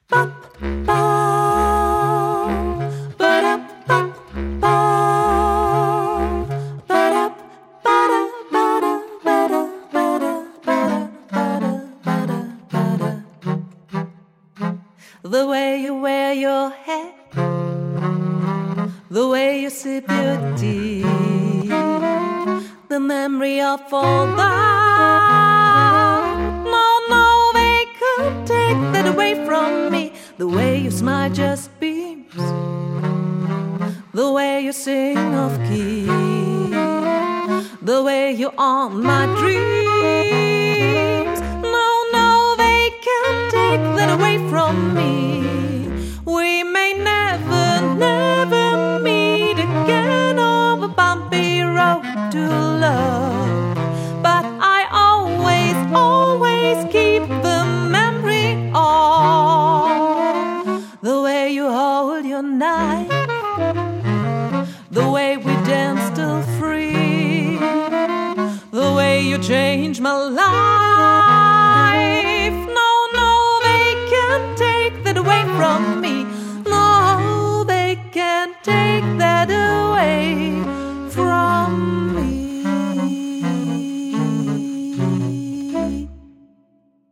Bop, bow, ba-da, bop, bow, ba-da, ba-da, ba-da, ba-da, ba-da, ba-da, ba-da, ba-da, ba-da. The way you wear your hair, the way you sip your tea, the memory of all that. No, they could take that away from me. The way you smile just beams, the way you sing off key, the way you haunt my dreams. No, they can't take that away from me. We may never meet again on the bumpy road to love, but I always keep the memory of the way you hold your knife, the way we danced till free, the way you changed my life.